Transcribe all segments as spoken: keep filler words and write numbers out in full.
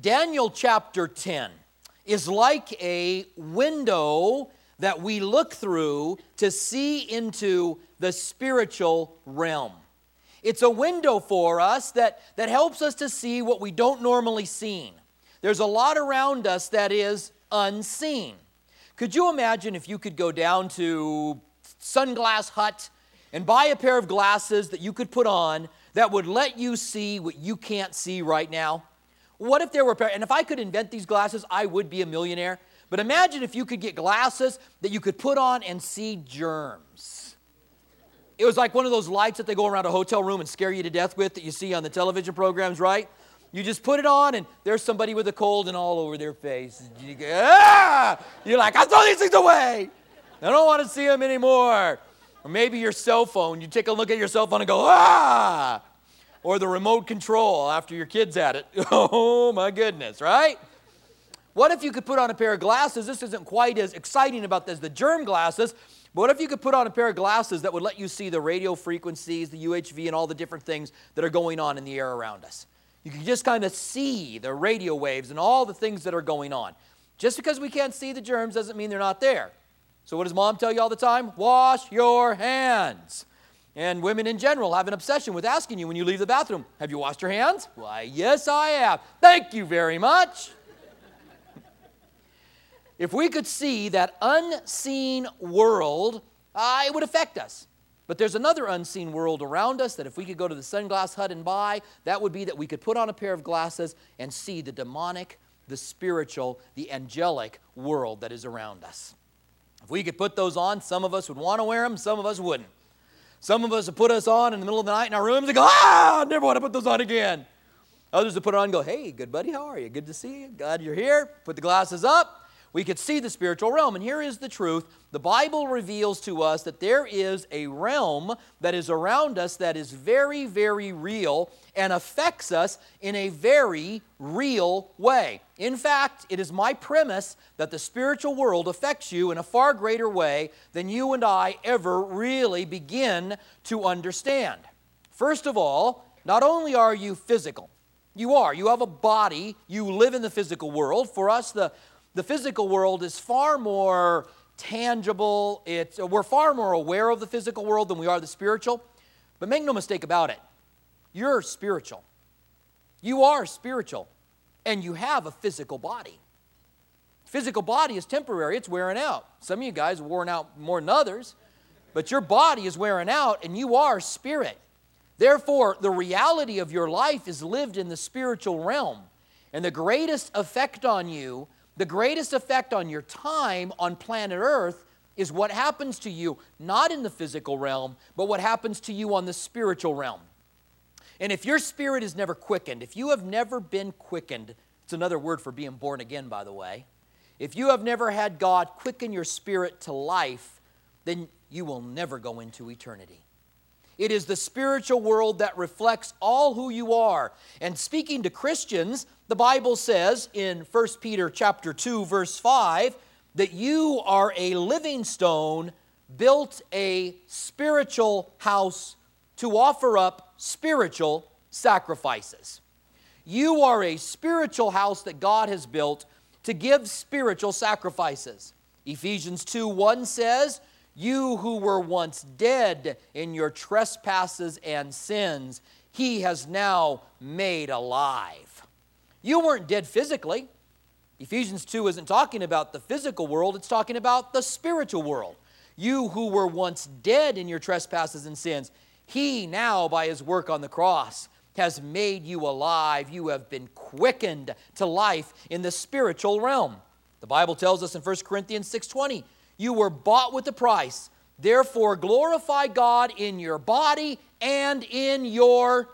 Daniel chapter ten is like a window that we look through to see into the spiritual realm. It's a window for us that, that helps us to see what we don't normally see. There's a lot around us that is unseen. Could you imagine if you could go down to Sunglass Hut and buy a pair of glasses that you could put on that would let you see what you can't see right now? What if there were a pair, and if I could invent these glasses, I would be a millionaire. But imagine if you could get glasses that you could put on and see germs. It was like one of those lights that they go around a hotel room and scare you to death with that you see on the television programs, right? You just put it on and there's somebody with a cold and all over their face. You go, ah! You're like, I throw these things away. I don't want to see them anymore. Or maybe your cell phone. You take a look at your cell phone and go, ah! Or the remote control after your kid's at it. Oh, my goodness, right? What if you could put on a pair of glasses? This isn't quite as exciting about this, the germ glasses. But what if you could put on a pair of glasses that would let you see the radio frequencies, the U H V, and all the different things that are going on in the air around us? You can just kind of see the radio waves and all the things that are going on. Just because we can't see the germs doesn't mean they're not there. So what does mom tell you all the time? Wash your hands. And women in general have an obsession with asking you when you leave the bathroom, have you washed your hands? Why, yes, I have. Thank you very much. If we could see that unseen world, uh, it would affect us. But there's another unseen world around us that if we could go to the Sunglass Hut and buy, that would be that we could put on a pair of glasses and see the demonic, the spiritual, the angelic world that is around us. If we could put those on, some of us would want to wear them, some of us wouldn't. Some of us would put us on in the middle of the night in our rooms and go, ah, I never want to put those on again. Others would put it on and go, hey, good buddy, how are you? Good to see you. Glad you're here. Put the glasses up. We could see the spiritual realm. And here is the truth. The Bible reveals to us that there is a realm that is around us that is very, very real and affects us in a very real way. In fact, it is my premise that the spiritual world affects you in a far greater way than you and I ever really begin to understand. First of all, not only are you physical, you are. You have a body. You live in the physical world. For us, the The physical world is far more tangible. It's, we're far more aware of the physical world than we are the spiritual. But make no mistake about it. You're spiritual. You are spiritual. And you have a physical body. Physical body is temporary. It's wearing out. Some of you guys are worn out more than others. But your body is wearing out and you are spirit. Therefore, the reality of your life is lived in the spiritual realm. And the greatest effect on you The greatest effect on your time on planet Earth is what happens to you, not in the physical realm, but what happens to you on the spiritual realm. And if your spirit is never quickened, if you have never been quickened, it's another word for being born again, by the way. If you have never had God quicken your spirit to life, then you will never go into eternity. It is the spiritual world that reflects all who you are. And speaking to Christians, the Bible says in First Peter chapter two, verse five, that you are a living stone, built a spiritual house to offer up spiritual sacrifices. You are a spiritual house that God has built to give spiritual sacrifices. Ephesians two one says, you who were once dead in your trespasses and sins, He has now made alive. You weren't dead physically. Ephesians two isn't talking about the physical world, it's talking about the spiritual world. You who were once dead in your trespasses and sins, He now, by His work on the cross, has made you alive. You have been quickened to life in the spiritual realm. The Bible tells us in First Corinthians six twenty, you were bought with a price. Therefore, glorify God in your body and in your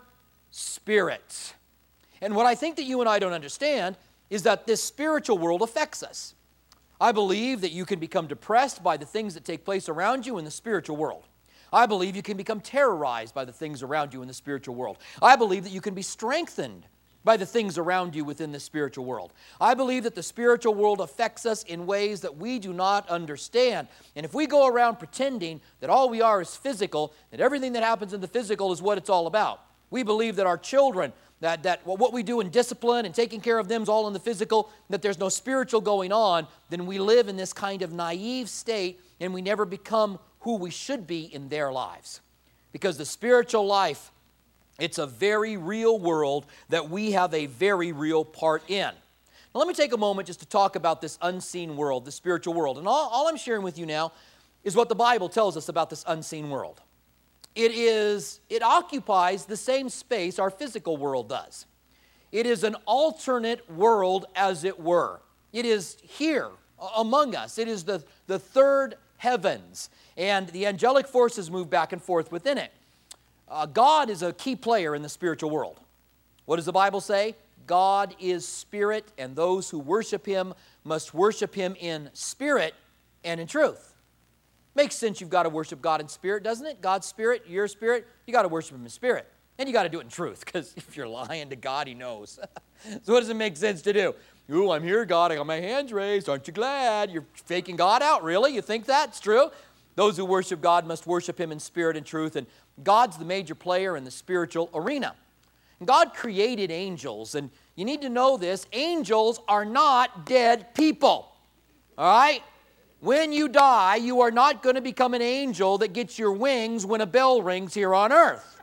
spirit. And what I think that you and I don't understand is that this spiritual world affects us. I believe that you can become depressed by the things that take place around you in the spiritual world. I believe you can become terrorized by the things around you in the spiritual world. I believe that you can be strengthened by the things around you within the spiritual world. I believe that the spiritual world affects us in ways that we do not understand. And if we go around pretending that all we are is physical, that everything that happens in the physical is what it's all about, We believe that our children, that, that what we do in discipline and taking care of them is all in the physical, that there's no spiritual going on, then we live in this kind of naive state and we never become who we should be in their lives. Because the spiritual life, it's a very real world that we have a very real part in. Now let me take a moment just to talk about this unseen world, the spiritual world. And all, all I'm sharing with you now is what the Bible tells us about this unseen world. It is, it occupies the same space our physical world does. It is an alternate world, as it were. It is here among us. It is the, the third heavens, and the angelic forces move back and forth within it. Uh, God is a key player in the spiritual world. What does the Bible say? God is spirit, and those who worship him must worship him in spirit and in truth. Makes sense you've got to worship God in spirit, doesn't it? God's spirit, your spirit, you got to worship him in spirit. And you got to do it in truth, because if you're lying to God, he knows. So what does it make sense to do? Ooh, I'm here, God. I got my hands raised. Aren't you glad? You're faking God out, really? You think that's true? Those who worship God must worship him in spirit and truth. And God's the major player in the spiritual arena. God created angels, and you need to know this. Angels are not dead people, all right? When you die, you are not going to become an angel that gets your wings when a bell rings here on earth.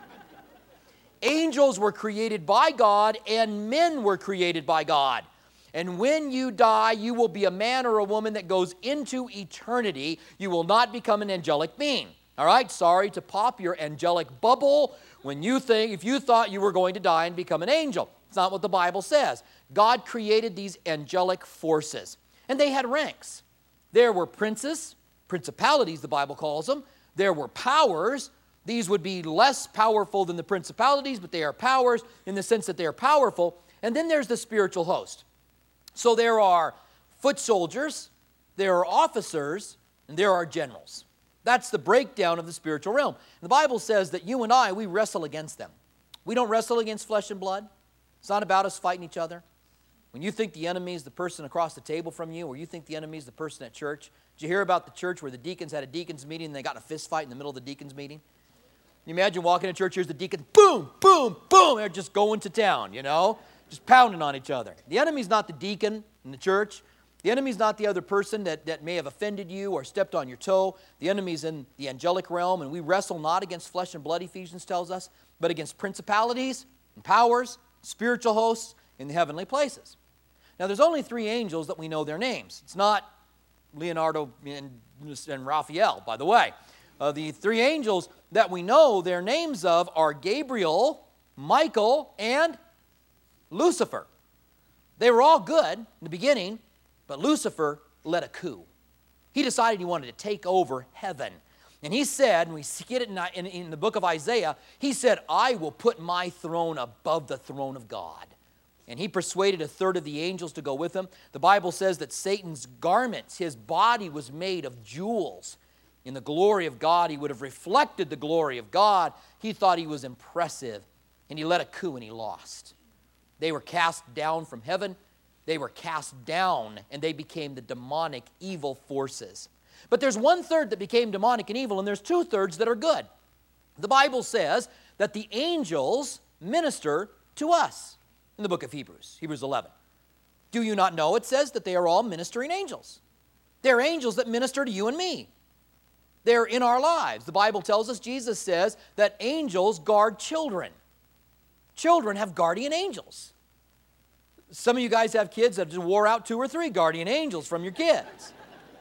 Angels were created by God, and men were created by God. And when you die, you will be a man or a woman that goes into eternity. You will not become an angelic being. All right? Sorry to pop your angelic bubble when you think, if you thought you were going to die and become an angel. It's not what the Bible says. God created these angelic forces, and they had ranks. There were princes, principalities the Bible calls them. There were powers. These would be less powerful than the principalities, but they are powers in the sense that they are powerful. And then there's the spiritual host. So there are foot soldiers, there are officers, and there are generals. That's the breakdown of the spiritual realm. The Bible says that you and I, we wrestle against them. We don't wrestle against flesh and blood. It's not about us fighting each other. When you think the enemy is the person across the table from you, or you think the enemy is the person at church, did you hear about the church where the deacons had a deacons meeting and they got in a fist fight in the middle of the deacons meeting? You imagine walking to church, here's the deacon, boom, boom, boom, they're just going to town, you know, just pounding on each other. The enemy's not the deacon in the church. The enemy's not the other person that, that may have offended you or stepped on your toe. The enemy's in the angelic realm, and we wrestle not against flesh and blood, Ephesians tells us, but against principalities and powers, spiritual hosts in the heavenly places. Now, there's only three angels that we know their names. It's not Leonardo and, and Raphael, by the way. Uh, the three angels that we know their names of are Gabriel, Michael, and Lucifer. They were all good in the beginning, but Lucifer led a coup. He decided he wanted to take over heaven. And he said, and we see it in, in, in the book of Isaiah, he said, I will put my throne above the throne of God. And he persuaded a third of the angels to go with him. The Bible says that Satan's garments, his body was made of jewels. In the glory of God, he would have reflected the glory of God. He thought he was impressive, and he led a coup and he lost. They were cast down from heaven. They were cast down, and they became the demonic evil forces. But there's one third that became demonic and evil, and there's two thirds that are good. The Bible says that the angels minister to us in the book of Hebrews, Hebrews eleven. Do you not know, it says, that they are all ministering angels? They're angels that minister to you and me. They're in our lives. The Bible tells us, Jesus says, that angels guard children. Children have guardian angels. Some of you guys have kids that just wore out two or three guardian angels from your kids.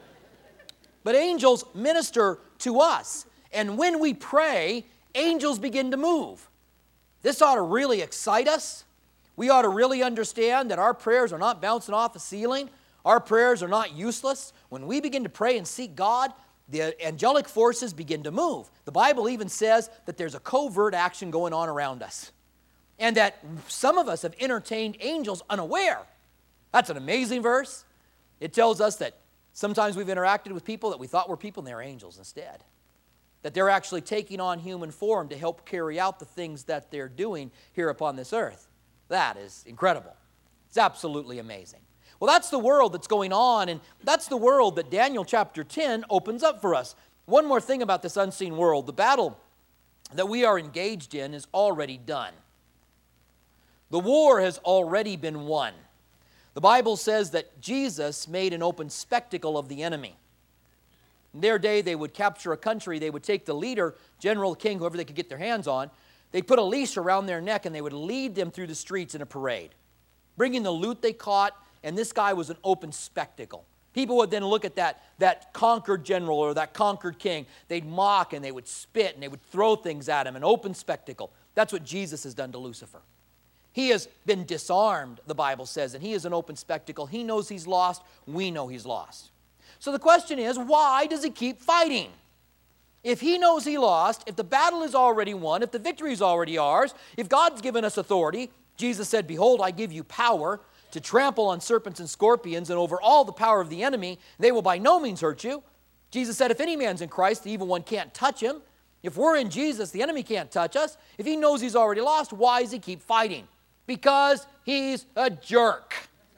But angels minister to us. And when we pray, angels begin to move. This ought to really excite us. We ought to really understand that our prayers are not bouncing off a ceiling. Our prayers are not useless. When we begin to pray and seek God, the angelic forces begin to move. The Bible even says that there's a covert action going on around us. And that some of us have entertained angels unaware. That's an amazing verse. It tells us that sometimes we've interacted with people that we thought were people and they're angels instead. That they're actually taking on human form to help carry out the things that they're doing here upon this earth. That is incredible. It's absolutely amazing. Well, that's the world that's going on, and that's the world that Daniel chapter ten opens up for us. One more thing about this unseen world. The battle that we are engaged in is already done. The war has already been won. The Bible says that Jesus made an open spectacle of the enemy. In their day, they would capture a country. They would take the leader, general, king, whoever they could get their hands on. They'd put a leash around their neck, and they would lead them through the streets in a parade, bringing the loot they caught, and this guy was an open spectacle. People would then look at that, that conquered general or that conquered king. They'd mock, and they would spit, and they would throw things at him, an open spectacle. That's what Jesus has done to Lucifer. He has been disarmed, the Bible says, and he is an open spectacle. He knows he's lost. We know he's lost. So the question is, why does he keep fighting? If he knows he lost, if the battle is already won, if the victory is already ours, if God's given us authority, Jesus said, behold, I give you power to trample on serpents and scorpions and over all the power of the enemy. They will by no means hurt you. Jesus said, if any man's in Christ, the evil one can't touch him. If we're in Jesus, the enemy can't touch us. If he knows he's already lost, why does he keep fighting? Because he's a jerk.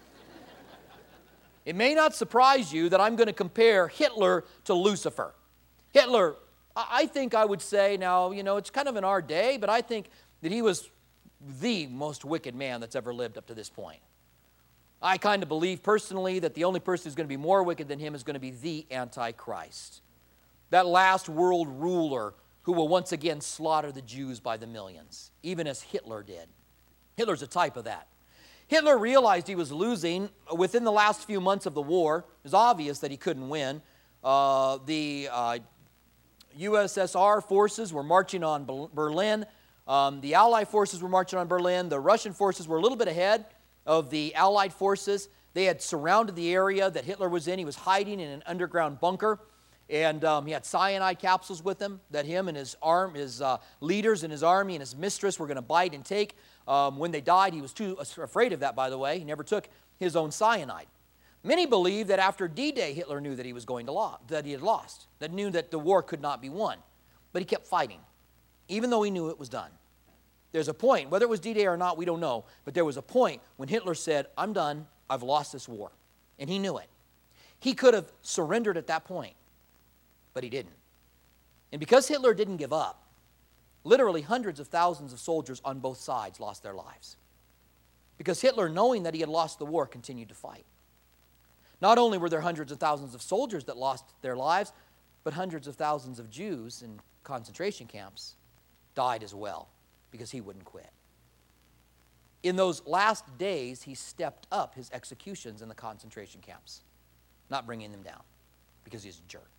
It may not surprise you that I'm going to compare Hitler to Lucifer. Hitler, I think I would say, now, you know, it's kind of in our day, but I think that he was the most wicked man that's ever lived up to this point. I kind of believe personally that the only person who's going to be more wicked than him is going to be the Antichrist. That last world ruler who will once again slaughter the Jews by the millions, even as Hitler did. Hitler's a type of that. Hitler realized he was losing within the last few months of the war. It was obvious that he couldn't win. Uh, the uh, U S S R forces were marching on Berlin. Um, the Allied forces were marching on Berlin. The Russian forces were a little bit ahead of the Allied forces. They had surrounded the area that Hitler was in. He was hiding in an underground bunker. And um, he had cyanide capsules with him that him and his arm, his uh, leaders in his army and his mistress were going to bite and take. Um, when they died, he was too afraid of that, by the way. He never took his own cyanide. Many believe that after D-Day, Hitler knew that he was going to lose, that he had lost, that knew that the war could not be won. But he kept fighting, even though he knew it was done. There's a point, whether it was D-Day or not, we don't know, but there was a point when Hitler said, I'm done, I've lost this war. And he knew it. He could have surrendered at that point, but he didn't. And because Hitler didn't give up, literally hundreds of thousands of soldiers on both sides lost their lives. Because Hitler, knowing that he had lost the war, continued to fight. Not only were there hundreds of thousands of soldiers that lost their lives, but hundreds of thousands of Jews in concentration camps died as well because he wouldn't quit. In those last days, he stepped up his executions in the concentration camps, not bringing them down because he's a jerk.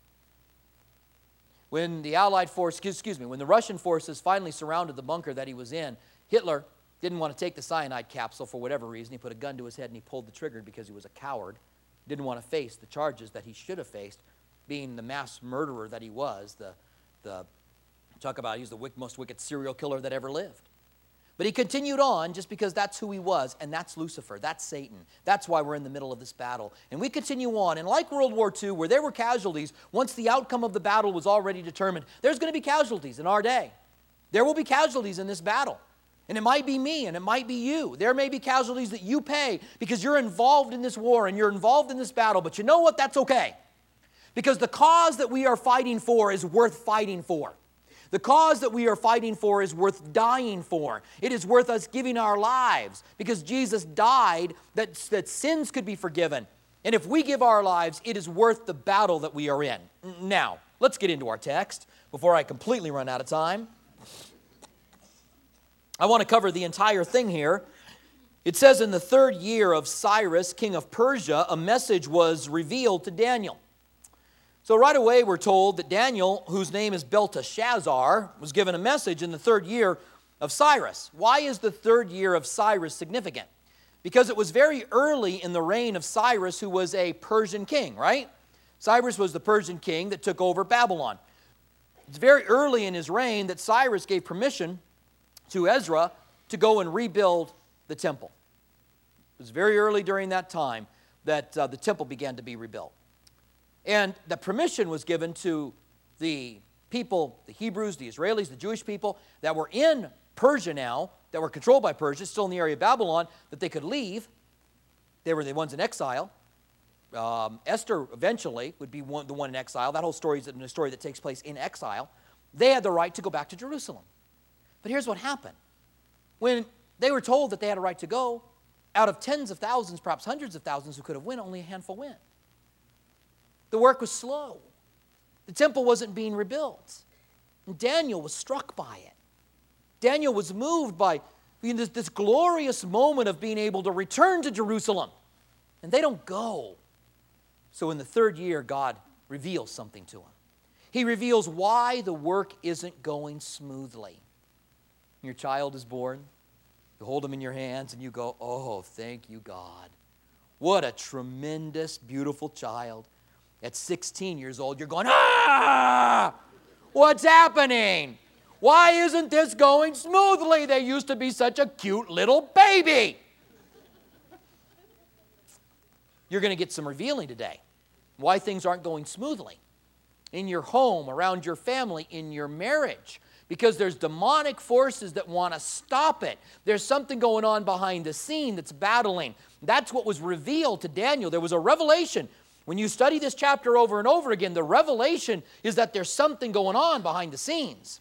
When the Allied force, excuse me, when the Russian forces finally surrounded the bunker that he was in, Hitler didn't want to take the cyanide capsule for whatever reason. He put a gun to his head and he pulled the trigger because he was a coward. Didn't want to face the charges that he should have faced, being the mass murderer that he was. The, the talk about he's the most wicked serial killer that ever lived. But he continued on just because that's who he was, and that's Lucifer, that's Satan. That's why we're in the middle of this battle. And we continue on, and like World War Two, where there were casualties, once the outcome of the battle was already determined, there's going to be casualties in our day. There will be casualties in this battle. And it might be me, and it might be you. There may be casualties that you pay because you're involved in this war and you're involved in this battle, but you know what? That's okay. Because the cause that we are fighting for is worth fighting for. The cause that we are fighting for is worth dying for. It is worth us giving our lives because Jesus died that, that sins could be forgiven. And if we give our lives, it is worth the battle that we are in. Now, let's get into our text before I completely run out of time. I want to cover the entire thing here. It says in the third year of Cyrus, king of Persia, a message was revealed to Daniel. So right away we're told that Daniel, whose name is Belteshazzar, was given a message in the third year of Cyrus. Why is the third year of Cyrus significant? Because it was very early in the reign of Cyrus, who was a Persian king, right? Cyrus was the Persian king that took over Babylon. It's very early in his reign that Cyrus gave permission to Ezra to go and rebuild the temple. It was very early during that time that uh, the temple began to be rebuilt. And the permission was given to the people, the Hebrews, the Israelis, the Jewish people that were in Persia now, that were controlled by Persia, still in the area of Babylon, that they could leave. They were the ones in exile. Um, Esther eventually would be one, the one in exile. That whole story is a story that takes place in exile. they had the right to go back to Jerusalem. But here's what happened. When they were told that they had a right to go, out of tens of thousands, perhaps hundreds of thousands who could have went, only a handful went. The work was slow. The temple wasn't being rebuilt. And Daniel was struck by it. Daniel was moved by this, this glorious moment of being able to return to Jerusalem. And they don't go. So in the third year, God reveals something to him. He reveals why the work isn't going smoothly. Your child is born. You hold him in your hands and you go, oh, thank you, God. What a tremendous, beautiful child. At sixteen years old, you're going, ah! What's happening? Why isn't this going smoothly? They used to be such a cute little baby. You're going to get some revealing today. Why things aren't going smoothly. In your home, around your family, in your marriage. Because there's demonic forces that want to stop it. There's something going on behind the scene that's battling. That's what was revealed to Daniel. There was a revelation. When you study this chapter over and over again, the revelation is that there's something going on behind the scenes.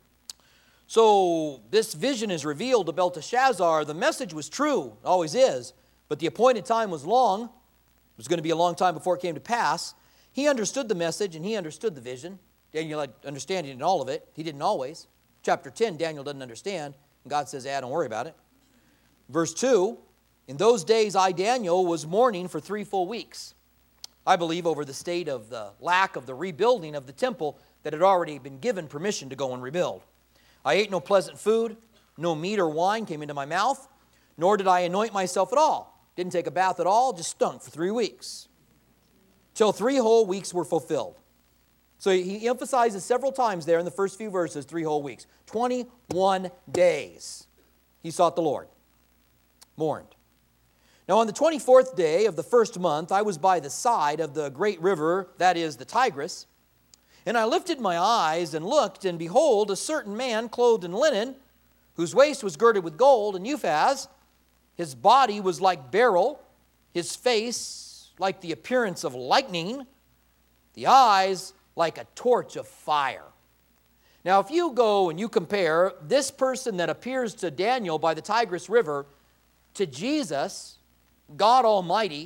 So this vision is revealed to Belteshazzar. The message was true, always is, but the appointed time was long. It was going to be a long time before it came to pass. He understood the message and he understood the vision. Daniel had understanding in all of it. He didn't always. Chapter ten, Daniel doesn't understand. And God says, ah, don't worry about it. Verse two, in those days I, Daniel, was mourning for three full weeks. I believe over the state of the lack of the rebuilding of the temple that had already been given permission to go and rebuild. I ate no pleasant food, no meat or wine came into my mouth, nor did I anoint myself at all. Didn't take a bath at all, just stunk for three weeks. Till three whole weeks were fulfilled. So he emphasizes several times there in the first few verses, three whole weeks. twenty-one days he sought the Lord, mourned. Now on the twenty-fourth day of the first month, I was by the side of the great river, that is the Tigris, and I lifted my eyes and looked, and behold, a certain man clothed in linen, whose waist was girded with gold and Uphaz. His body was like beryl, his face like the appearance of lightning, the eyes like a torch of fire. Now, if you go and you compare this person that appears to Daniel by the Tigris River to Jesus, God Almighty,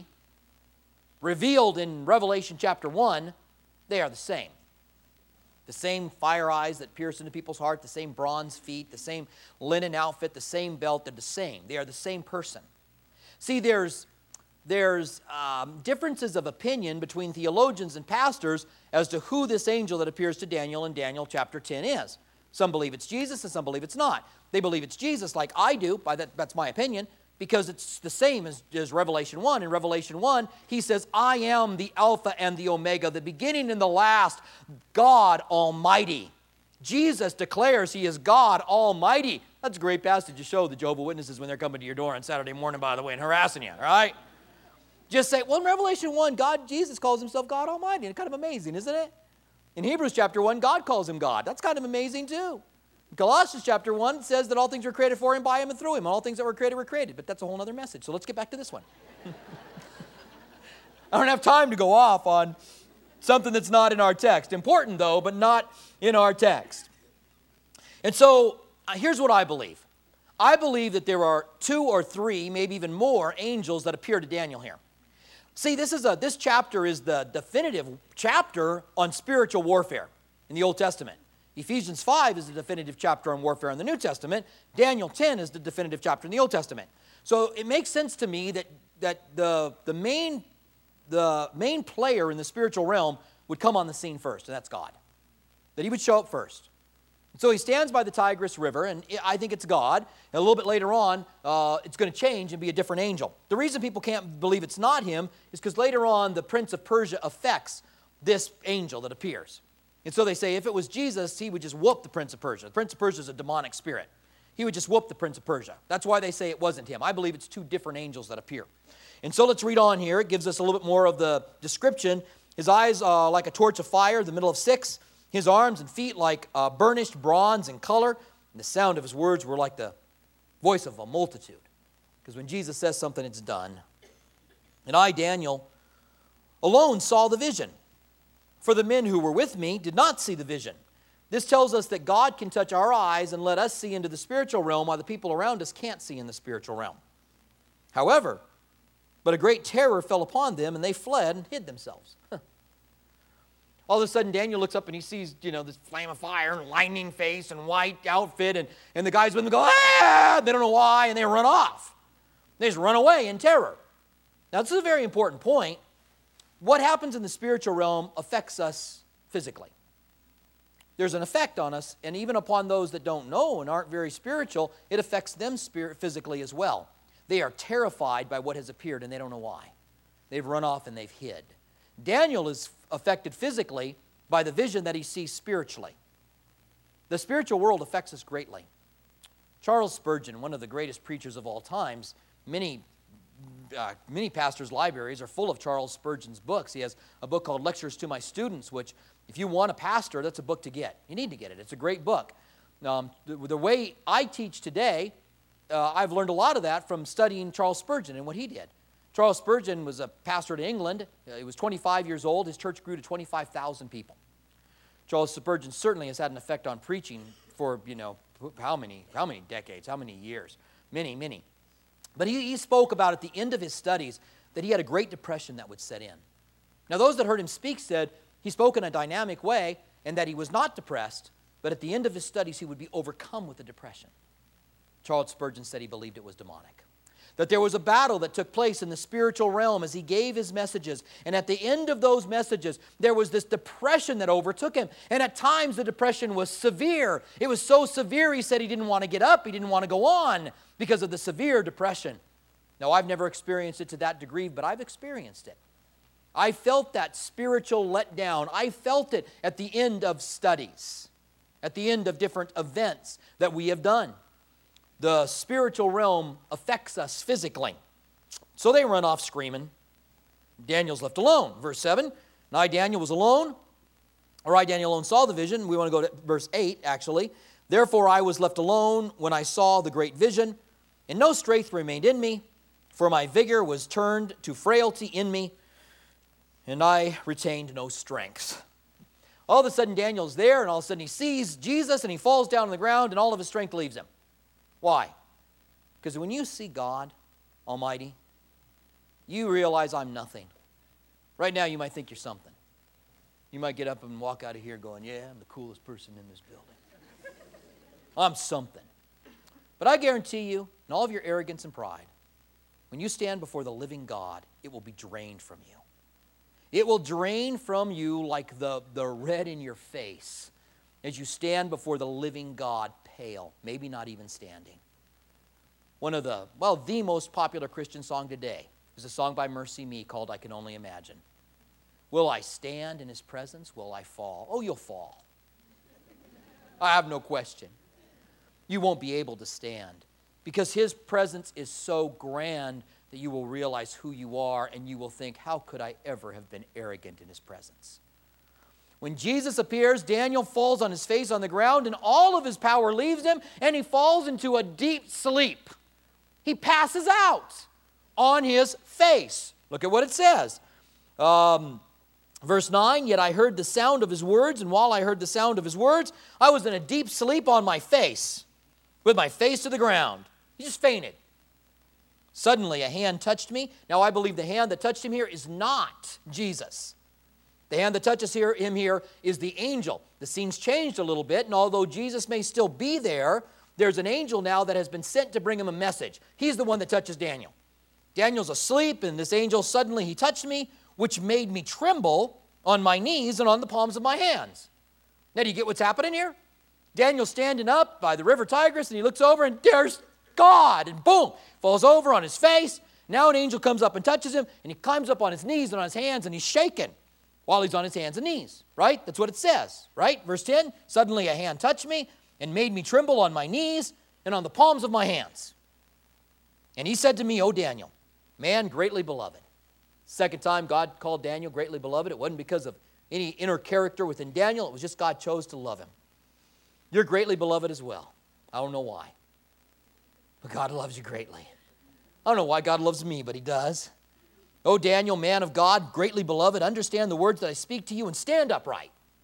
revealed in Revelation chapter one, they are the same. The same fire eyes that pierce into people's heart, the same bronze feet, the same linen outfit, the same belt, they're the same. They are the same person. See, there's, there's um, differences of opinion between theologians and pastors as to who this angel that appears to Daniel in Daniel chapter ten is. Some believe it's Jesus and some believe it's not. They believe it's Jesus like I do, by that, that's my opinion, because it's the same as, as Revelation one. In Revelation one, he says, I am the Alpha and the Omega, the beginning and the last, God Almighty. Jesus declares he is God Almighty. That's a great passage to show the Jehovah's Witnesses when they're coming to your door on Saturday morning, by the way, and harassing you, all right? Just say, well, in Revelation one, God, Jesus calls himself God Almighty. And kind of amazing, isn't it? In Hebrews chapter one, God calls him God. That's kind of amazing too. Colossians chapter one says that all things were created for him, by him, and through him. All things that were created were created. But that's a whole other message. So let's get back to this one. I don't have time to go off on something that's not in our text. Important, though, but not in our text. And so uh, here's what I believe. I believe that there are two or three, maybe even more, angels that appear to Daniel here. See, this is a this chapter is the definitive chapter on spiritual warfare in the Old Testament. Ephesians five is the definitive chapter on warfare in the New Testament. Daniel ten is the definitive chapter in the Old Testament. So it makes sense to me that, that the, the, main, the main player in the spiritual realm would come on the scene first, and that's God. That he would show up first. So he stands by the Tigris River, and I think it's God. And a little bit later on, uh, it's going to change and be a different angel. The reason people can't believe it's not him is because later on, the Prince of Persia affects this angel that appears. And so they say if it was Jesus, he would just whoop the Prince of Persia. The Prince of Persia is a demonic spirit. He would just whoop the Prince of Persia. That's why they say it wasn't him. I believe it's two different angels that appear. And so let's read on here. It gives us a little bit more of the description. His eyes uh, like a torch of fire, the middle of six. His arms and feet like uh, burnished bronze in color. And the sound of his words were like the voice of a multitude. Because when Jesus says something, it's done. And I, Daniel, alone saw the vision. For the men who were with me did not see the vision, This tells us that God can touch our eyes and let us see into the spiritual realm while the people around us can't see in the spiritual realm. However, but a great terror fell upon them, and they fled and hid themselves. All of a sudden, Daniel looks up and he sees, you know, this flame of fire and lightning face and white outfit, and, and the guys with them go, ah! They don't know why, and they run off. They just run away in terror. Now, this is a very important point. What happens in the spiritual realm affects us physically. There's an effect on us, and even upon those that don't know and aren't very spiritual, it affects them spirit physically as well. They are terrified by what has appeared, and they don't know why. They've run off and they've hid. Daniel is affected physically by the vision that he sees spiritually. The spiritual world affects us greatly. Charles Spurgeon, one of the greatest preachers of all times, many, uh, many pastors' libraries are full of Charles Spurgeon's books. He has a book called Lectures to My Students, which if you want a pastor, that's a book to get. You need to get it. It's a great book. Um, the, the way I teach today, uh, I've learned a lot of that from studying Charles Spurgeon and what he did. Charles Spurgeon was a pastor in England. Uh, he was twenty-five years old. His church grew to twenty-five thousand people. Charles Spurgeon certainly has had an effect on preaching for, you know, how many, how many decades, how many years? Many, many. But he, he spoke about at the end of his studies that he had a great depression that would set in. Now, those that heard him speak said he spoke in a dynamic way and that he was not depressed, but at the end of his studies, he would be overcome with a depression. Charles Spurgeon said he believed it was demonic. That there was a battle that took place in the spiritual realm as he gave his messages. And at the end of those messages, there was this depression that overtook him. And at times, the depression was severe. It was so severe, he said he didn't want to get up. He didn't want to go on because of the severe depression. Now, I've never experienced it to that degree, but I've experienced it. I felt that spiritual letdown. I felt it at the end of studies, at the end of different events that we have done. The spiritual realm affects us physically. So they run off screaming. Daniel's left alone. Verse seven, and I, Daniel, was alone, or I, Daniel, alone saw the vision. We want to go to verse eight, actually. Therefore I was left alone when I saw the great vision, and no strength remained in me, for my vigor was turned to frailty in me, and I retained no strength. All of a sudden, Daniel's there, and all of a sudden he sees Jesus, and he falls down on the ground, and all of his strength leaves him. Why? Because when you see God Almighty, you realize I'm nothing. Right now, you might think you're something. You might get up and walk out of here going, yeah, I'm the coolest person in this building. I'm something. But I guarantee you, in all of your arrogance and pride, when you stand before the living God, it will be drained from you. It will drain from you like the, the red in your face as you stand before the living God, pale, maybe not even standing. One of the, well, the most popular Christian song today is a song by Mercy Me called I Can Only Imagine. Will I stand in His presence? Will I fall? Oh, you'll fall. I have no question. You won't be able to stand because His presence is so grand that you will realize who you are and you will think, how could I ever have been arrogant in His presence? When Jesus appears, Daniel falls on his face on the ground and all of his power leaves him and he falls into a deep sleep. He passes out on his face. Look at what it says. Um, verse nine, yet I heard the sound of his words, and while I heard the sound of his words, I was in a deep sleep on my face, with my face to the ground. He just fainted. Suddenly a hand touched me. Now I believe the hand that touched him here is not Jesus. The hand that touches here, him here is the angel. The scene's changed a little bit, and although Jesus may still be there, there's an angel now that has been sent to bring him a message. He's the one that touches Daniel. Daniel's asleep, and this angel suddenly, he touched me, which made me tremble on my knees and on the palms of my hands. Now, do you get what's happening here? Daniel's standing up by the river Tigris, and he looks over, and there's God, and boom, falls over on his face. Now an angel comes up and touches him, and he climbs up on his knees and on his hands, and he's shaken while he's on his hands and knees, right? That's what it says, right? Verse ten, suddenly a hand touched me and made me tremble on my knees and on the palms of my hands. And he said to me, O Daniel, man greatly beloved. Second time God called Daniel greatly beloved. It wasn't because of any inner character within Daniel. It was just God chose to love him. You're greatly beloved as well. I don't know why. But God loves you greatly. I don't know why God loves me, but He does. O Daniel, man of God, greatly beloved, understand the words that I speak to you and stand upright.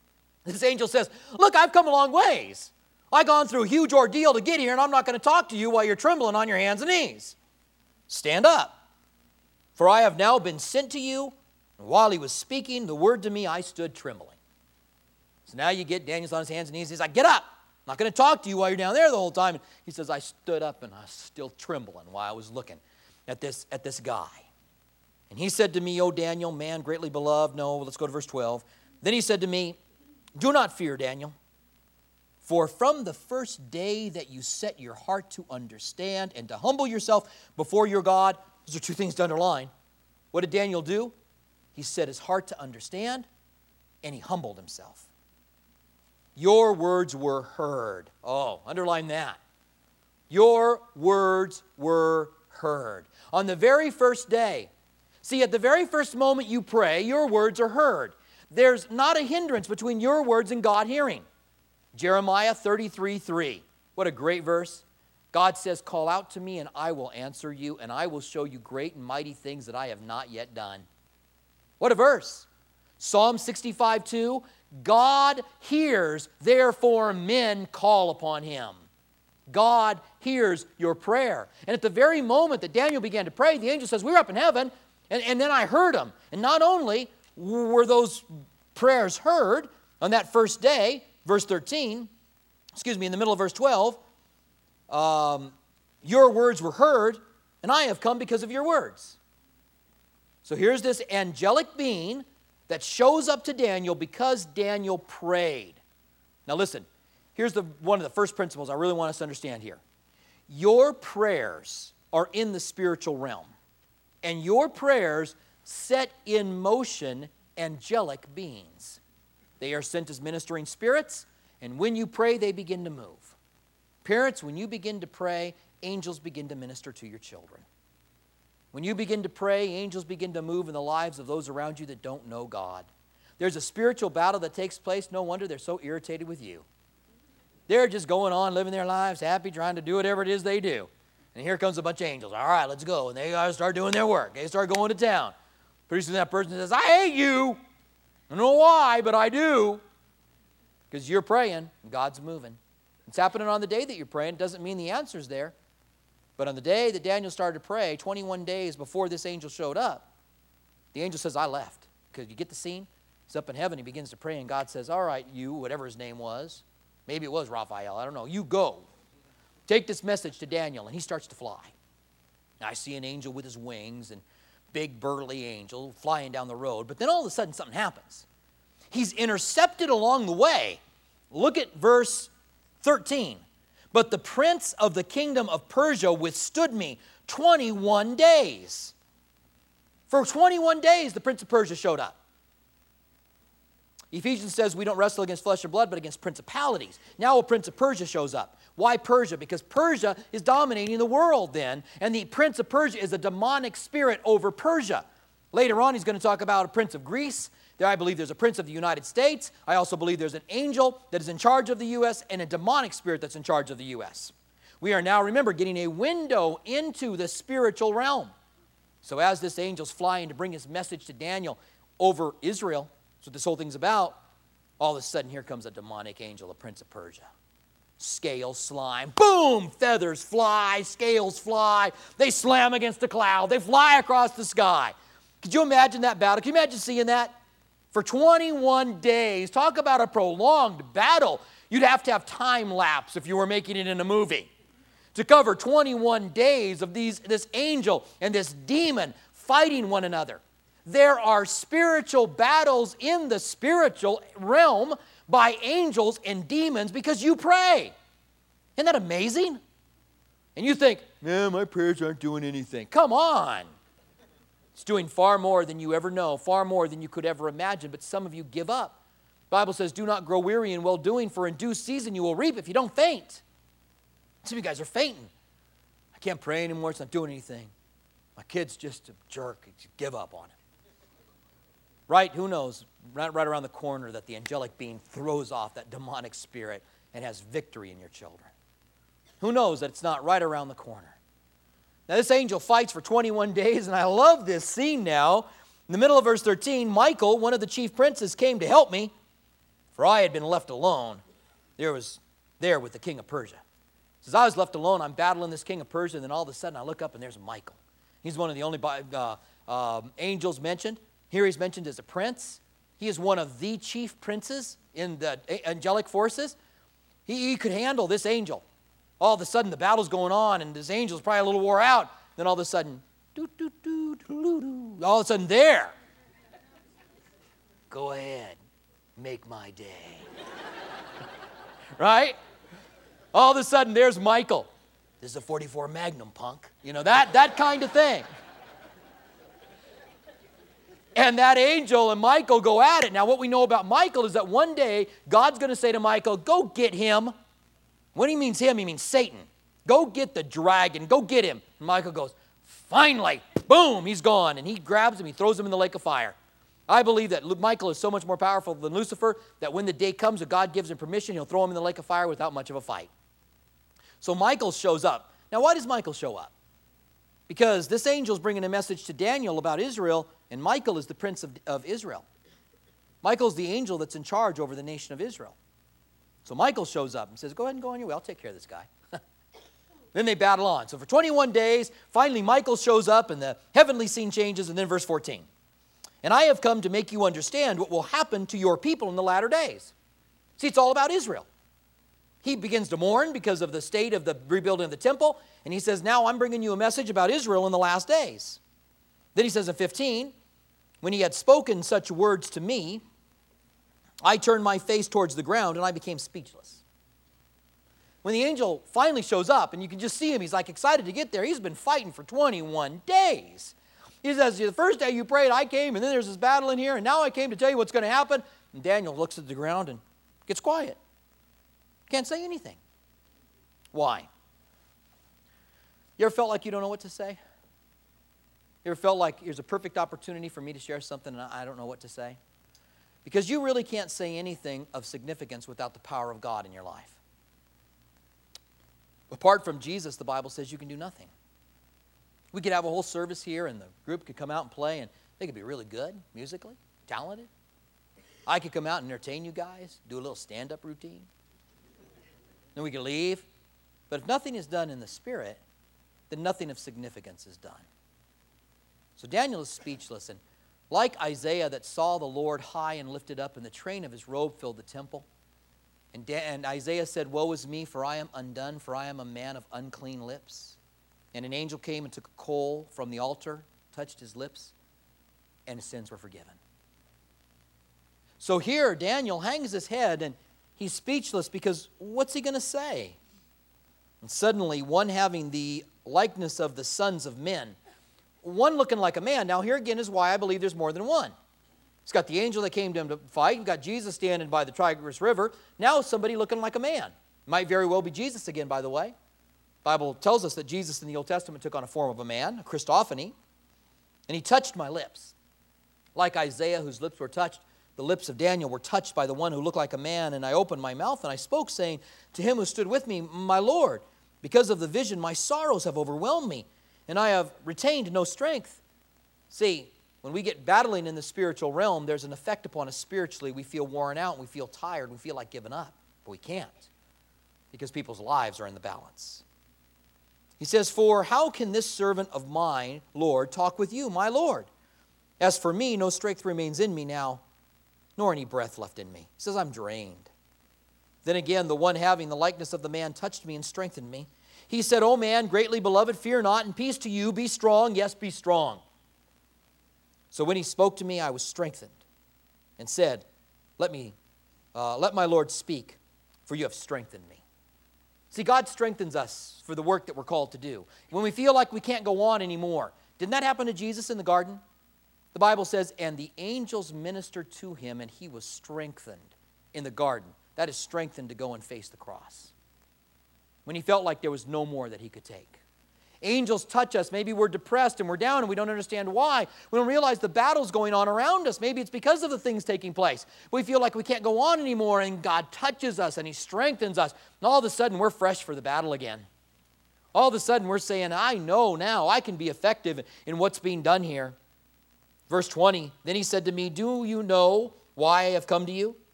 This angel says, look, I've come a long ways. I've gone through a huge ordeal to get here, and I'm not going to talk to you while you're trembling on your hands and knees. Stand up, for I have now been sent to you. And while he was speaking the word to me, I stood trembling. So now you get Daniel's on his hands and knees. He's like, get up. I'm not going to talk to you while you're down there the whole time. And he says, I stood up and I was still trembling while I was looking at this, at this guy. And he said to me, O Daniel, man greatly beloved. No, let's go to verse twelve. Then he said to me, do not fear, Daniel. For from the first day that you set your heart to understand and to humble yourself before your God, those are two things to underline. What did Daniel do? He set his heart to understand and he humbled himself. Your words were heard. Oh, underline that. Your words were heard. On the very first day, see, at the very first moment you pray, your words are heard. There's not a hindrance between your words and God hearing. Jeremiah thirty-three three. What a great verse. God says, call out to me and I will answer you, and I will show you great and mighty things that I have not yet done. What a verse. Psalm sixty-five two. God hears, therefore men call upon him. God hears your prayer. And at the very moment that Daniel began to pray, the angel says, we were up in heaven, and, and then I heard him. And not only were those prayers heard on that first day, verse thirteen, excuse me, in the middle of verse twelve, um, your words were heard, and I have come because of your words. So here's this angelic being that shows up to Daniel because Daniel prayed. Now listen, here's the, one of the first principles I really want us to understand here. Your prayers are in the spiritual realm, and your prayers set in motion angelic beings. They are sent as ministering spirits, and when you pray, they begin to move. Parents, when you begin to pray, angels begin to minister to your children. When you begin to pray, angels begin to move in the lives of those around you that don't know God. There's a spiritual battle that takes place. No wonder they're so irritated with you. They're just going on, living their lives, happy, trying to do whatever it is they do. And here comes a bunch of angels. All right, let's go. And they gotta start doing their work. They start going to town. Pretty soon that person says, I hate you. I don't know why, but I do. Because you're praying, and God's moving. It's happening on the day that you're praying. It doesn't mean the answer's there. But on the day that Daniel started to pray, twenty-one days before this angel showed up, the angel says, I left. Because you get the scene? He's up in heaven. He begins to pray, and God says, all right, you, whatever his name was, maybe it was Raphael, I don't know, you go. Take this message to Daniel, and he starts to fly. Now, I see an angel with his wings, and big burly angel flying down the road. But then all of a sudden something happens. He's intercepted along the way. Look at verse thirteen. But the prince of the kingdom of Persia withstood me twenty-one days. For twenty-one days the prince of Persia showed up. Ephesians says we don't wrestle against flesh and blood, but against principalities. Now a prince of Persia shows up. Why Persia? Because Persia is dominating the world then, and the prince of Persia is a demonic spirit over Persia. Later on, he's going to talk about a prince of Greece. There, I believe there's a prince of the United States. I also believe there's an angel that is in charge of the U S and a demonic spirit that's in charge of the U S We are now, remember, getting a window into the spiritual realm. So as this angel's flying to bring his message to Daniel over Israel, that's what this whole thing's about, all of a sudden here comes a demonic angel, a prince of Persia. Scales, slime, boom, feathers fly, scales fly. They slam against the cloud. They fly across the sky. Could you imagine that battle? Can you imagine seeing that? For twenty-one days, talk about a prolonged battle. You'd have to have time lapse if you were making it in a movie. To cover twenty-one days of these, this angel and this demon fighting one another. There are spiritual battles in the spiritual realm by angels and demons because you pray. Isn't that amazing? And you think, man, my prayers aren't doing anything. Come on. It's doing far more than you ever know, far more than you could ever imagine, but some of you give up. The Bible says, do not grow weary in well-doing, for in due season you will reap if you don't faint. Some of you guys are fainting. I can't pray anymore. It's not doing anything. My kid's just a jerk. Just give up on him. Right? Who knows? Right, right around the corner that the angelic being throws off that demonic spirit and has victory in your children. Who knows that it's not right around the corner? Now, this angel fights for twenty-one days, and I love this scene now. In the middle of verse thirteen, Michael, one of the chief princes, came to help me. For I had been left alone. There was there with the king of Persia. Says, I was left alone. I'm battling this king of Persia, and then all of a sudden I look up and there's Michael. He's one of the only uh, uh, angels mentioned. Here he's mentioned as a prince. He is one of the chief princes in the angelic forces. He, he could handle this angel. All of a sudden the battle's going on, and this angel's probably a little wore out. Then all of a sudden, doo, doo, doo, doo, doo, all of a sudden there. Go ahead, make my day. Right? All of a sudden, there's Michael. This is a forty-four Magnum, punk. You know, that, that kind of thing. And that angel and Michael go at it. Now, what we know about Michael is that one day, God's going to say to Michael, go get him. When he means him, he means Satan. Go get the dragon. Go get him. And Michael goes, finally. Boom, he's gone. And he grabs him. He throws him in the lake of fire. I believe that Michael is so much more powerful than Lucifer that when the day comes that God gives him permission, he'll throw him in the lake of fire without much of a fight. So Michael shows up. Now, why does Michael show up? Because this angel's bringing a message to Daniel about Israel, and Michael is the prince of, of Israel. Michael's the angel that's in charge over the nation of Israel. So Michael shows up and says, go ahead and go on your way. I'll take care of this guy. Then they battle on. So for twenty-one days, finally Michael shows up, and the heavenly scene changes, and then verse fourteen. And I have come to make you understand what will happen to your people in the latter days. See, it's all about Israel. He begins to mourn because of the state of the rebuilding of the temple. And he says, now I'm bringing you a message about Israel in the last days. Then he says in fifteen, when he had spoken such words to me, I turned my face towards the ground and I became speechless. When the angel finally shows up, and you can just see him, he's like excited to get there. He's been fighting for twenty-one days. He says, the first day you prayed, I came, and then there's this battle in here, and now I came to tell you what's going to happen. And Daniel looks at the ground and gets quiet. Can't say anything. Why? You ever felt like you don't know what to say? You ever felt like here's a perfect opportunity for me to share something and I don't know what to say? Because you really can't say anything of significance without the power of God in your life. Apart from Jesus, the Bible says you can do nothing. We could have a whole service here and the group could come out and play and they could be really good musically, talented. I could come out and entertain you guys, do a little stand-up routine. Then we could leave. But if nothing is done in the Spirit, then nothing of significance is done. So Daniel is speechless, and like Isaiah that saw the Lord high and lifted up, and the train of his robe filled the temple. And, da- and Isaiah said, woe is me, for I am undone, for I am a man of unclean lips. And an angel came and took a coal from the altar, touched his lips, and his sins were forgiven. So here Daniel hangs his head, and he's speechless because what's he going to say? And suddenly, one having the likeness of the sons of men, one looking like a man. Now here again is why I believe there's more than one. He's got the angel that came to him to fight. You've got Jesus standing by the Tigris River. Now somebody looking like a man. Might very well be Jesus again, by the way. The Bible tells us that Jesus in the Old Testament took on a form of a man, a Christophany, and he touched my lips. Like Isaiah, whose lips were touched, the lips of Daniel were touched by the one who looked like a man, and I opened my mouth and I spoke, saying to him who stood with me, my Lord, because of the vision, my sorrows have overwhelmed me, and I have retained no strength. See, when we get battling in the spiritual realm, there's an effect upon us spiritually. We feel worn out, we feel tired, we feel like giving up, but we can't because people's lives are in the balance. He says, for how can this servant of mine, Lord, talk with you, my Lord? As for me, no strength remains in me now, nor any breath left in me. He says, I'm drained. Then again, the one having the likeness of the man touched me and strengthened me. He said, O man, greatly beloved, fear not, and peace to you, be strong, yes, be strong. So when he spoke to me, I was strengthened and said, let me, uh, let my Lord speak, for you have strengthened me. See, God strengthens us for the work that we're called to do. When we feel like we can't go on anymore. Didn't that happen to Jesus in the garden? The Bible says, and the angels ministered to him, and he was strengthened in the garden. That is strengthened to go and face the cross. When he felt like there was no more that he could take. Angels touch us. Maybe we're depressed and we're down and we don't understand why. We don't realize the battle's going on around us. Maybe it's because of the things taking place. We feel like we can't go on anymore, and God touches us and he strengthens us. And all of a sudden, we're fresh for the battle again. All of a sudden, we're saying, I know now I can be effective in what's being done here. Verse twenty, then he said to me, do you know why I have come to you?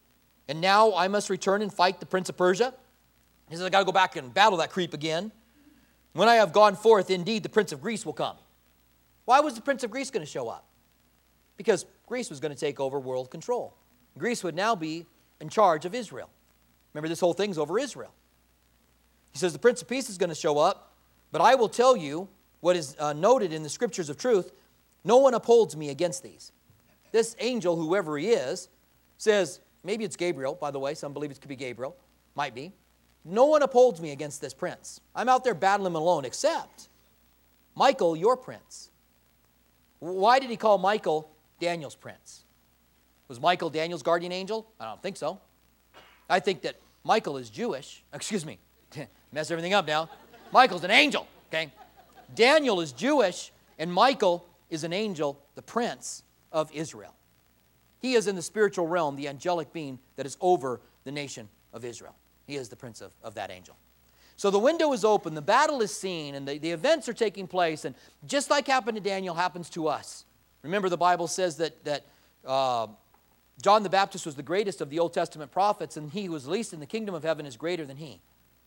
And now I must return and fight the prince of Persia. He says, I got to go back and battle that creep again. When I have gone forth, indeed, the prince of Greece will come. Why was the prince of Greece going to show up? Because Greece was going to take over world control. Greece would now be in charge of Israel. Remember, this whole thing's over Israel. He says, the Prince of Peace is going to show up, but I will tell you what is uh, noted in the scriptures of truth. No one upholds me against these. This angel, whoever he is, says, maybe it's Gabriel, by the way. Some believe it could be Gabriel. Might be. No one upholds me against this prince. I'm out there battling him alone, except Michael, your prince. Why did he call Michael Daniel's prince? Was Michael Daniel's guardian angel? I don't think so. I think that Michael is Jewish. Excuse me. Mess everything up now. Michael's an angel, okay? Daniel is Jewish, and Michael is an angel, the prince of Israel. He is in the spiritual realm, the angelic being that is over the nation of Israel. He is the prince of, of that angel. So the window is open, the battle is seen, and the, the events are taking place, and just like happened to Daniel, happens to us. Remember, the Bible says that, that uh, John the Baptist was the greatest of the Old Testament prophets, and he who was least in the kingdom of heaven is greater than he.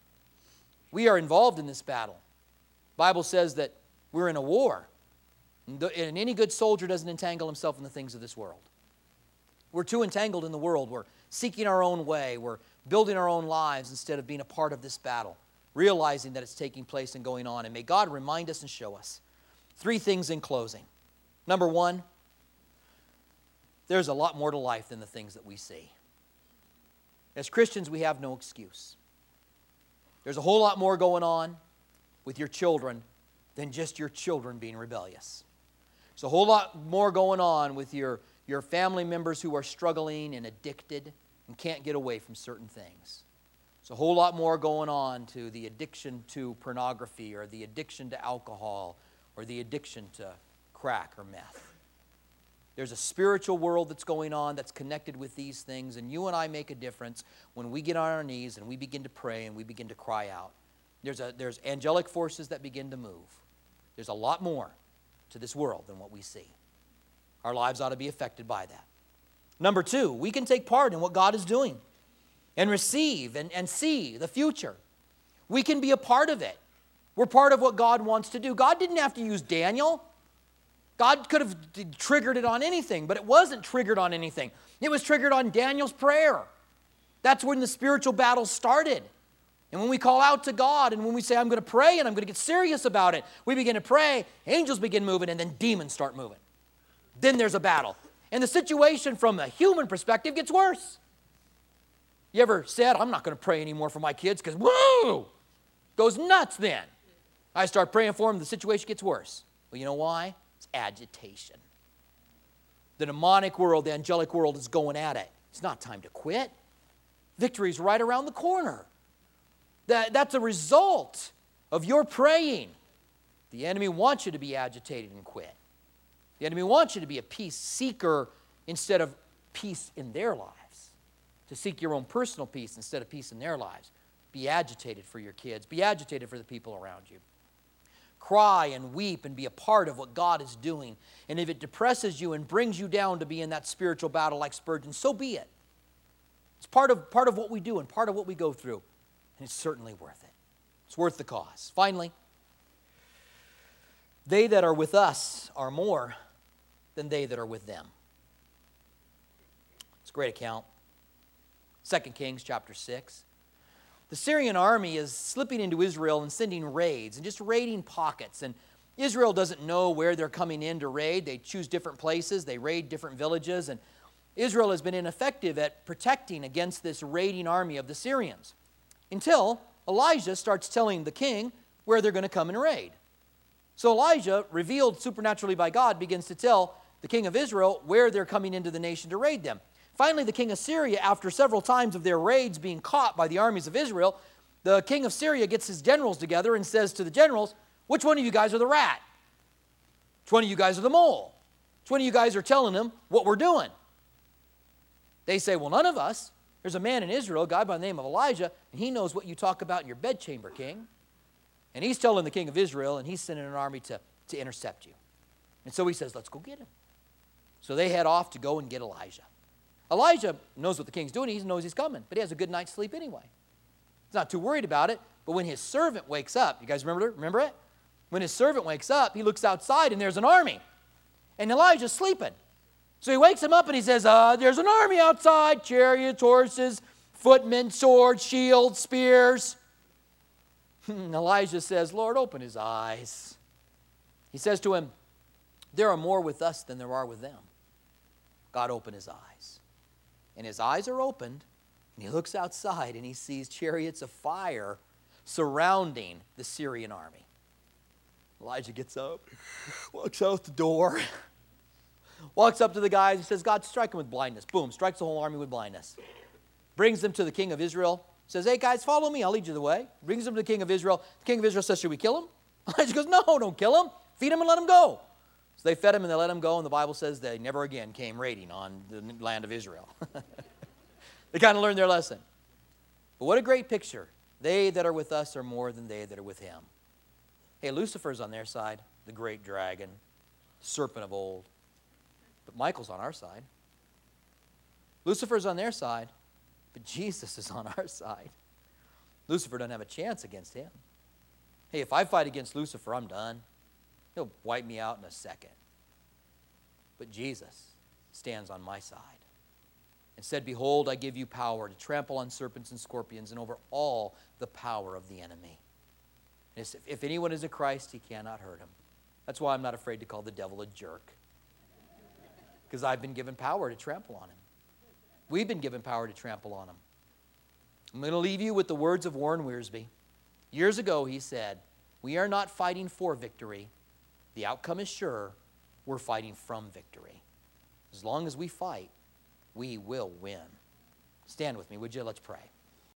We are involved in this battle. The Bible says that we're in a war, and any good soldier doesn't entangle himself in the things of this world. We're too entangled in the world. We're seeking our own way. We're building our own lives instead of being a part of this battle, realizing that it's taking place and going on. And may God remind us and show us. Three things in closing. Number one, there's a lot more to life than the things that we see. As Christians, we have no excuse. There's a whole lot more going on with your children than just your children being rebellious. There's a whole lot more going on with your, your family members who are struggling and addicted and can't get away from certain things. There's a whole lot more going on to the addiction to pornography or the addiction to alcohol or the addiction to crack or meth. There's a spiritual world that's going on that's connected with these things, and you and I make a difference when we get on our knees and we begin to pray and we begin to cry out. There's, a, there's angelic forces that begin to move. There's a lot more to this world than what we see. Our lives ought to be affected by that. Number two, we can take part in what God is doing and receive and, and see the future. We can be a part of it. We're part of what God wants to do. God didn't have to use Daniel. God could have triggered it on anything, but it wasn't triggered on anything. It was triggered on Daniel's prayer. That's when the spiritual battle started. And when we call out to God and when we say, I'm going to pray and I'm going to get serious about it, we begin to pray, angels begin moving, and then demons start moving. Then there's a battle. And the situation from a human perspective gets worse. You ever said, I'm not going to pray anymore for my kids because, whoa, goes nuts then. I start praying for them, the situation gets worse. Well, you know why? It's agitation. The demonic world, the angelic world is going at it. It's not time to quit. Victory's right around the corner. That, that's a result of your praying. The enemy wants you to be agitated and quit. The enemy wants you to be a peace seeker instead of peace in their lives. To seek your own personal peace instead of peace in their lives. Be agitated for your kids. Be agitated for the people around you. Cry and weep and be a part of what God is doing. And if it depresses you and brings you down to be in that spiritual battle like Spurgeon, so be it. It's part of, part of what we do and part of what we go through. And it's certainly worth it. It's worth the cause. Finally, they that are with us are more than they that are with them. It's a great account. Second Kings chapter six. The Syrian army is slipping into Israel and sending raids and just raiding pockets. And Israel doesn't know where they're coming in to raid. They choose different places. They raid different villages. And Israel has been ineffective at protecting against this raiding army of the Syrians until Elijah starts telling the king where they're going to come and raid. So Elijah, revealed supernaturally by God, begins to tell the king of Israel where they're coming into the nation to raid them. Finally, the king of Syria, after several times of their raids being caught by the armies of Israel, the king of Syria gets his generals together and says to the generals, which one of you guys are the rat? Which one of you guys are the mole? Which one of you guys are telling them what we're doing? They say, well, none of us. There's a man in Israel, a guy by the name of Elijah, and he knows what you talk about in your bedchamber, king. And he's telling the king of Israel, and he's sending an army to, to intercept you. And so he says, let's go get him. So they head off to go and get Elijah. Elijah knows what the king's doing. He knows he's coming, but he has a good night's sleep anyway. He's not too worried about it. But when his servant wakes up, you guys remember, remember it? When his servant wakes up, he looks outside and there's an army. And Elijah's sleeping. So he wakes him up and he says, uh, there's an army outside, chariots, horses, footmen, swords, shields, spears. Elijah says, Lord, open his eyes. He says to him, there are more with us than there are with them. God opened his eyes. And his eyes are opened, and he looks outside and he sees chariots of fire surrounding the Syrian army. Elijah gets up, walks out the door, walks up to the guys and says, God, strike him with blindness. Boom, strikes the whole army with blindness. Brings them to the king of Israel. Says, hey guys, follow me, I'll lead you the way. Brings them to the king of Israel. The king of Israel says, should we kill him? Elijah goes, no, don't kill him. Feed him and let him go. So they fed him and they let him go, and the Bible says they never again came raiding on the land of Israel. They kind of learned their lesson. But what a great picture. They that are with us are more than they that are with him. Hey, Lucifer's on their side, the great dragon, serpent of old. But Michael's on our side. Lucifer's on their side, but Jesus is on our side. Lucifer doesn't have a chance against him. Hey, if I fight against Lucifer, I'm done. He'll wipe me out in a second. But Jesus stands on my side and said, behold, I give you power to trample on serpents and scorpions and over all the power of the enemy. And if anyone is in Christ, he cannot hurt him. That's why I'm not afraid to call the devil a jerk. Because I've been given power to trample on him. We've been given power to trample on him. I'm going to leave you with the words of Warren Wiersbe. Years ago, he said, we are not fighting for victory. The outcome is sure. We're fighting from victory. As long as we fight, we will win. Stand with me, would you? Let's pray.